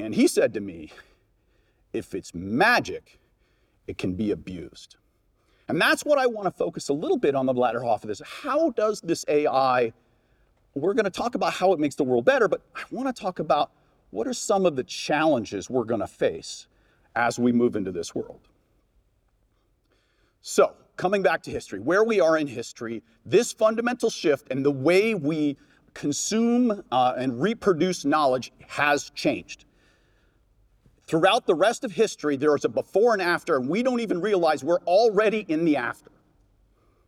And he said to me, if it's magic, it can be abused. And that's what I want to focus a little bit on the latter half of this. How does this AI, we're going to talk about how it makes the world better, but I want to talk about what are some of the challenges we're going to face as we move into this world. So, coming back to history, where we are in history, this fundamental shift and the way we consume and reproduce knowledge has changed. Throughout the rest of history, there is a before and after, and we don't even realize we're already in the after.